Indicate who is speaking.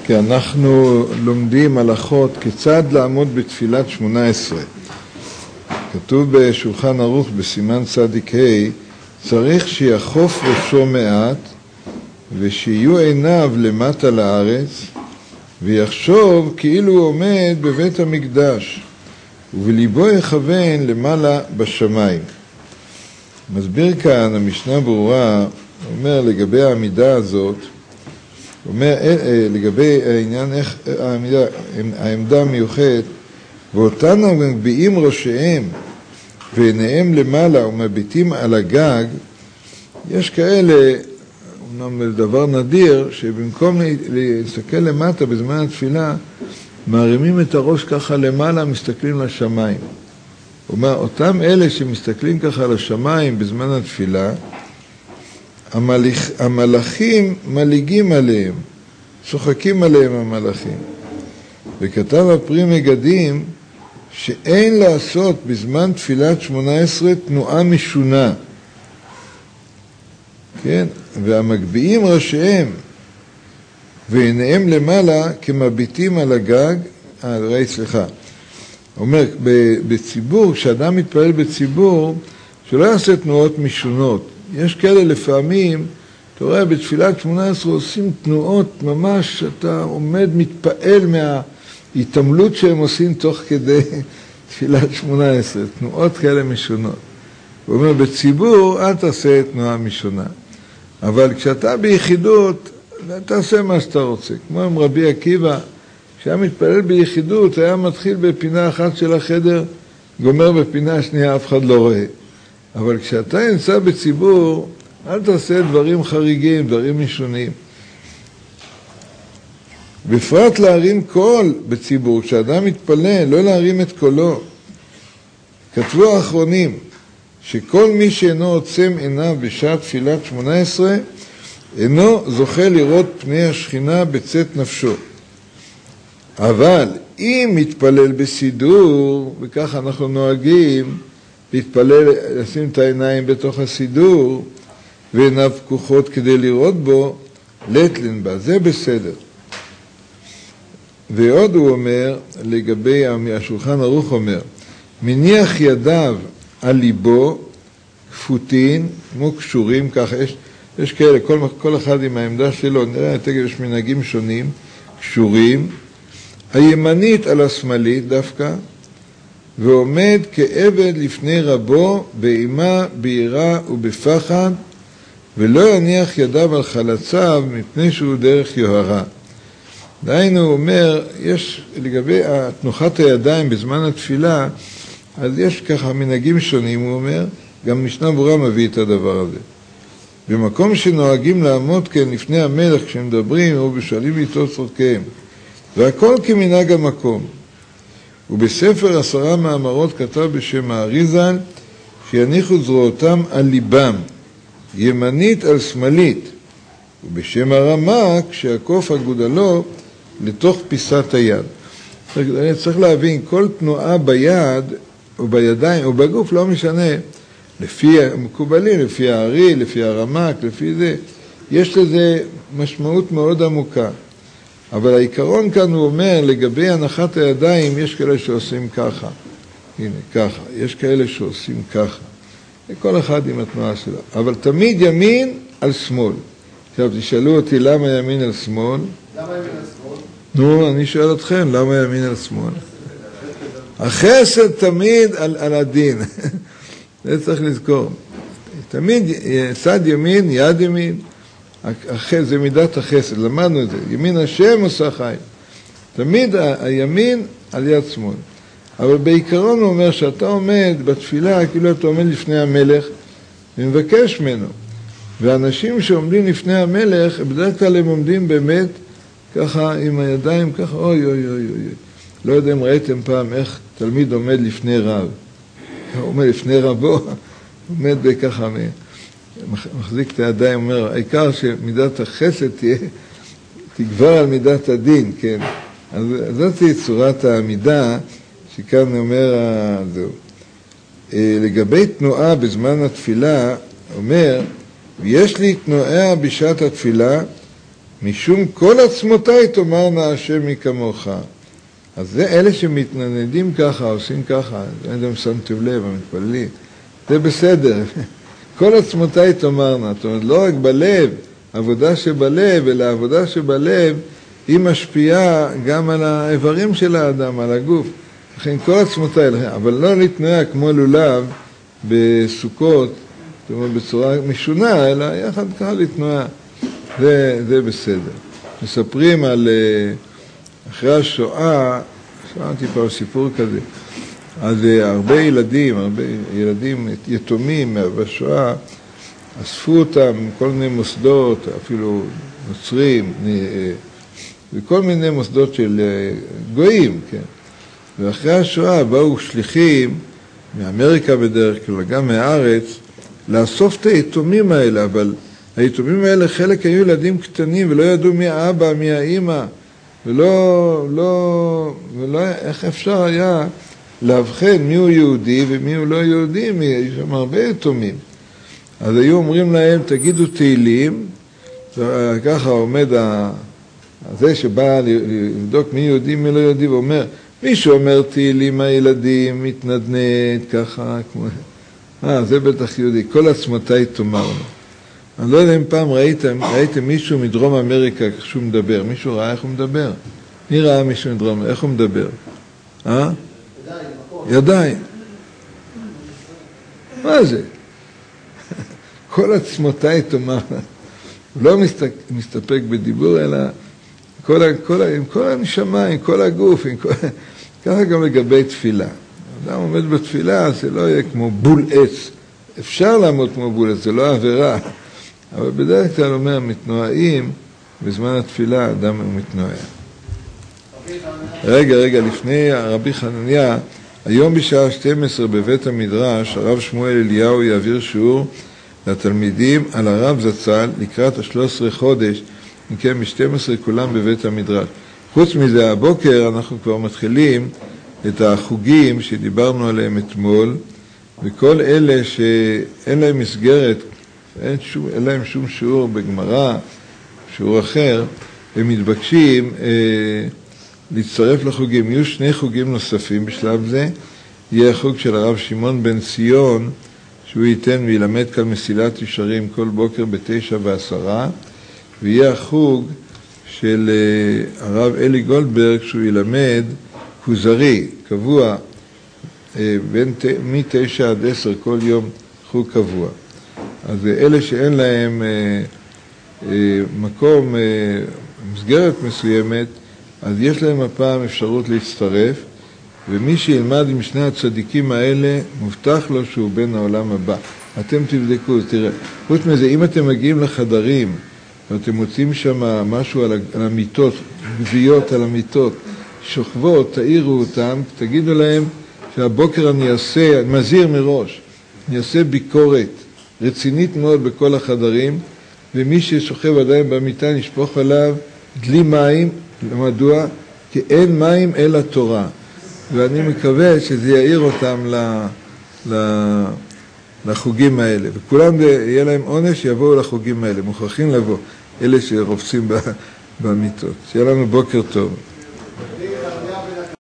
Speaker 1: כי אנחנו לומדים הלכות כיצד לעמוד בתפילת 18. כתוב בשולחן ערוך בסימן צדיק ה' צריך שיחוף ראשו מעט ושיהיו עיניו למטה לארץ ויחשוב כאילו הוא עומד בבית המקדש ובליבו יכוון למעלה בשמיים. מסביר כאן המשנה ברורה, אומר לגבי העמידה הזאת, אומר לגבי העניין איך העמדה המיוחדת, ואותן מגביעים ראשיהם ועיניהם למעלה ומביטים על הגג, יש כאלה, אומנם דבר נדיר, שבמקום להסתכל למטה בזמן התפילה, מרימים את הראש ככה למעלה, מסתכלים לשמיים. אומר, אותם אלה שמסתכלים ככה לשמיים בזמן התפילה, המלאכים מליגים עליהם, צוחקים עליהם המלאכים. וכתב הפרי מגדים שאין לעשות בזמן תפילת 18 תנועה משונה. כן? והמגביעים ראשיהם ועיניהם למעלה כמביטים על הגג, אומר, בציבור, כשאדם מתפלל בציבור, שלא יעשה תנועות משונות. יש כאלה לפעמים, אתה רואה, בתפילת 18 עושים תנועות ממש, אתה עומד מתפעל מההתעמלות שהם עושים תוך כדי תפילת 18, תנועות כאלה משונות. הוא אומר, בציבור אל תעשה תנועה משונה. אבל כשאתה ביחידות, תעשה מה שאתה רוצה. כמו עם רבי עקיבא, כשהיה מתפלל ביחידות, היה מתחיל בפינה אחת של החדר, גומר בפינה השנייה, אף אחד לא רואה. אבל כשאתה נמצא בציבור, אל תעשה דברים חריגים, דברים משונים. בפרט להרים קול בציבור, כשאדם מתפלל, לא להרים את קולו. כתבו האחרונים, שכל מי שאינו עוצם עיניו בשעת תפילת 18, אינו זוכה לראות פני השכינה בצאת נפשו. אבל אם מתפלל בסידור, וככה אנחנו נוהגים, להתפלל, לשים את העיניים בתוך הסידור, ועיניו פקוחות כדי לראות בו, לטלין בה, זה בסדר. ועוד הוא אומר, לגבי השולחן ערוך אומר, מניח ידיו על ליבו, כפותין, כמו קשורים, ככה, יש כאלה, כל אחד עם העמדה שלו, נראה, תגיד, יש מנהגים שונים, קשורים, הימנית על השמאלית דווקא, ועומד כעבד לפני רבו, באימה, ביראה ובפחד, ולא יניח ידיו על חלציו מפני שהוא דרך יוהרה. דהיינו הוא אומר, יש לגבי תנוחת הידיים בזמן התפילה, אז יש ככה מנהגים שונים, הוא אומר, גם משנה ברורה מביא את הדבר הזה. במקום שנוהגים לעמוד כן לפני המלך כשמדברים או בשואלים איתו צודקיהם, והכל כמנהג המקום. ובספר 10 מאמרות כתב בשם האריזל, שיניחו זרועותם על ליבם, ימנית על שמאלית, ובשם הרמ"ק שהקוף הגודלו לתוך פיסת היד. צריך להבין, כל תנועה ביד או בידיים או בגוף לא משנה, לפי המקובלים, לפי הארי, לפי הרמ"ק, לפי זה, יש לזה משמעות מאוד עמוקה. אבל העיקרון כאן הוא אומר, לגבי הנחת הידיים, יש כאלה שעושים ככה. הנה, ככה. יש כאלה שעושים ככה. כל אחד עם התנועה שלו. אבל תמיד ימין על שמאל. עכשיו, תשאלו אותי למה ימין על שמאל.
Speaker 2: למה ימין על שמאל?
Speaker 1: נו, אני שואל אתכם, למה ימין על שמאל? החסד תמיד על הדין. זה צריך לזכור. תמיד צד ימין, יד ימין. זה מידת החסד, למדנו את זה. ימין השם עושה חיים. תמיד הימין על יד שמאל. אבל בעיקרון הוא אומר שאתה עומד בתפילה, כאילו אתה עומד לפני המלך, ומבקש ממנו. ואנשים שעומדים לפני המלך, בדרך כלל הם עומדים באמת ככה עם הידיים, ככה, אוי אוי אוי אוי. לא יודע אם ראיתם פעם איך תלמיד עומד לפני רב. הוא עומד לפני רבו, עומד בככה מחזיק את הידיים, אומר, העיקר שמידת החסד תגבר על מידת הדין, כן. אז זאת היא צורת העמידה, שכאן אומר, זהו. לגבי תנועה בזמן התפילה, אומר, ויש לי תנועה בשעת התפילה, משום כל עצמותיי תאמרנה השם מי כמוך. אז זה אלה שמתנדנדים ככה, עושים ככה, לא יודע אם שמתם לב, המתפללים, זה בסדר. כל עצמותיי תאמרנה, זאת אומרת, לא רק בלב, עבודה שבלב, אלא עבודה שבלב, היא משפיעה גם על האיברים של האדם, על הגוף. לכן כל עצמותיי, אבל לא להתנועה כמו לולב בסוכות, זאת אומרת, בצורה משונה, אלא יחד ככה להתנועה. זה בסדר. מספרים על, אחרי השואה, שמעתי פעם סיפור כזה, אז הרבה ילדים יתומים בשואה, אספו אותם מכל מיני מוסדות, אפילו נוצרים, וכל מיני מוסדות של גויים, כן. ואחרי השואה באו שליחים מאמריקה בדרך כלל, גם מהארץ, לאסוף את היתומים האלה, אבל היתומים האלה חלק היו ילדים קטנים ולא ידעו מי האבא, מי האמא, ולא איך אפשר היה להבחן מי הוא יהודי ומי הוא לא יהודי, יש שם הרבה יתומים. אז היו אומרים להם, תגידו תהילים, ככה עומד זה שבא לבדוק מי יהודי, מי לא יהודי, ואומר, מי שאומר תהילים הילדים, מתנדנד, ככה, כמו... זה בטח יהודי, כל עצמותיי תאמרנה. אני לא יודע אם פעם ראיתם מישהו מדרום אמריקה כשהוא מדבר, מישהו ראה איך הוא מדבר? מי ראה מישהו מדרום, איך הוא מדבר? ידיים. מה זה? כל עצמותיי תאמרנה. הוא לא מסתפק בדיבור, אלא עם כל הנשמה, עם כל הגוף, ככה גם לגבי תפילה. אדם עומד בתפילה, זה לא יהיה כמו בול עץ. אפשר לעמוד כמו בול עץ, זה לא עבירה. אבל בדרך כלל אומר, מתנועים, בזמן התפילה אדם הוא מתנוע. רגע, לפני רבי חנניה, היום בשעה 12 בבית המדרש, הרב שמואל אליהו יעביר שיעור לתלמידים על הרב זצ"ל לקראת ה-13 חודש, מכן ב-12 כולם בבית המדרש. חוץ מזה, הבוקר אנחנו כבר מתחילים את החוגים שדיברנו עליהם אתמול, וכל אלה שאין להם מסגרת, אין להם שום שיעור בגמרא, שיעור אחר, הם מתבקשים להצטרף לחוגים. יהיו 2 חוגים נוספים בשלב זה. יהיה החוג של הרב שמעון בן ציון, שהוא ייתן וילמד כאן מסילת ישרים כל בוקר ב9:10, ויהיה החוג של הרב אלי גולדברג, שהוא ילמד כוזרי, קבוע, מ9 עד 10 כל יום חוג קבוע. אז אלה שאין להם מקום, מסגרת מסוימת, אז יש להם הפעם אפשרות להצטרף, ומי שילמד עם 2 הצדיקים האלה, מובטח לו שהוא בן העולם הבא. אתם תבדקו, תראה. חוץ מזה, אם אתם מגיעים לחדרים, ואתם מוצאים שם משהו על המיטות, גוויות על המיטות, שוכבות, תאירו אותם, תגידו להם שהבוקר אני מזהיר מראש, אני אעשה ביקורת רצינית מאוד בכל החדרים, ומי ששוכב עדיין במיטה נשפוך עליו דלי מים. מדוע? כי אין מים אלא תורה. ואני מקווה שזה יעיר אותם לחוגים האלה. וכולם יהיה להם עונש שיבואו לחוגים האלה. מוכרחים לבוא, אלה שרופסים במיטות. שיהיה לנו בוקר טוב.